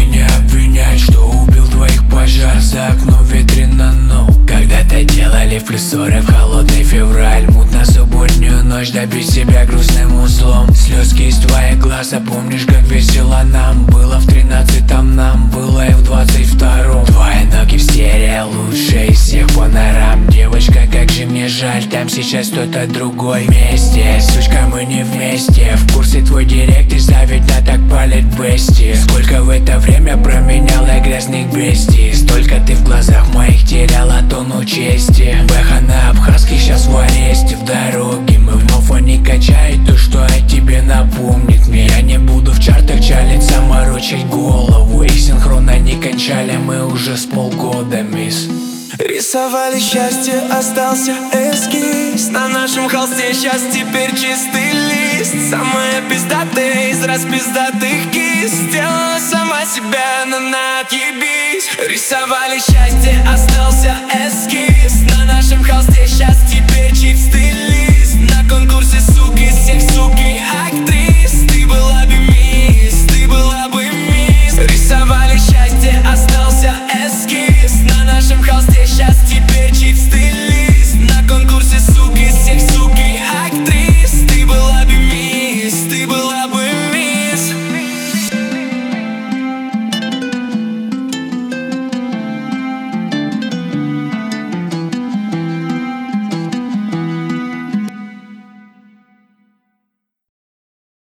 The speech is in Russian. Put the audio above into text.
меня обвинять, что убил двоих пожар за окно ветрено, но когда-то делали в плюс 40 в холодный февраль. Мутно субботнюю ночь, добить себя грустным узлом. Слезки из твоих глаз, а помнишь, как весело нам было в 13-м, нам было и в 22-м. Твои ноги в стерео, лучшие из всех панорам. Девочка, как же мне жаль, там сейчас кто-то другой вместе. Сучка, мы не вместе. В курсе твой директ, и завидно так палит бести. Сколько в это время променяла грязных бестий. Столько ты в глазах моих теряла тонну чести. Бэха на абхазке сейчас в аресте. В дороге мы вновь они качают то, что о тебе напомнит мне. Я не буду в чартах чалиться, морочить голову. Их синхронно не кончали мы уже с полгода, мисс. Рисовали счастье, остался эскиз. На нашем холсте сейчас теперь чистый лист. Самая пиздатая из распиздатых кис. Сделала сама себя, но на отъебись. Рисовали счастье, остался эскиз. На нашем холсте сейчас